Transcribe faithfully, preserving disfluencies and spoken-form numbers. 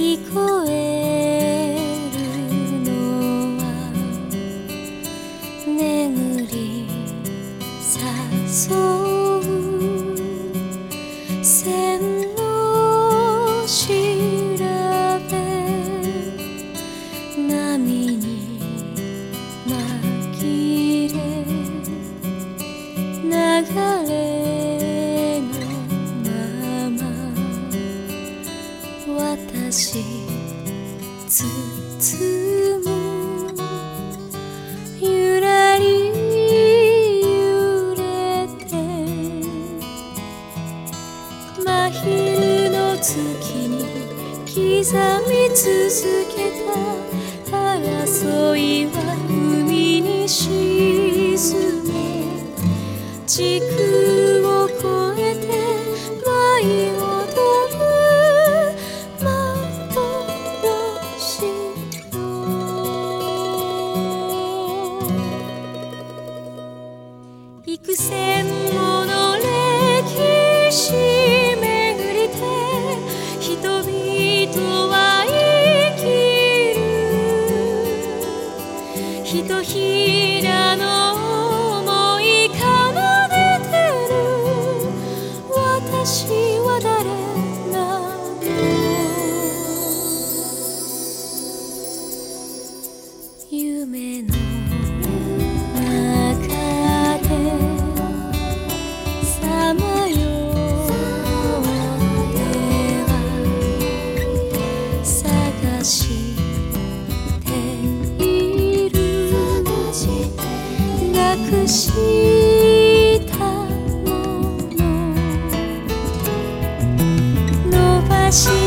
聞こえるのは眠り誘う線の調べ波に紛れ流れのまま私包むゆらり揺れて真昼の月に刻み続けた争いは海に沈め時空を越えて舞い踊る幻の幾千もの歴史巡りて人々は生きるひとひらの想い奏でてる私は誰なの夢の中でさまよっては探しているなくしたもの伸ばし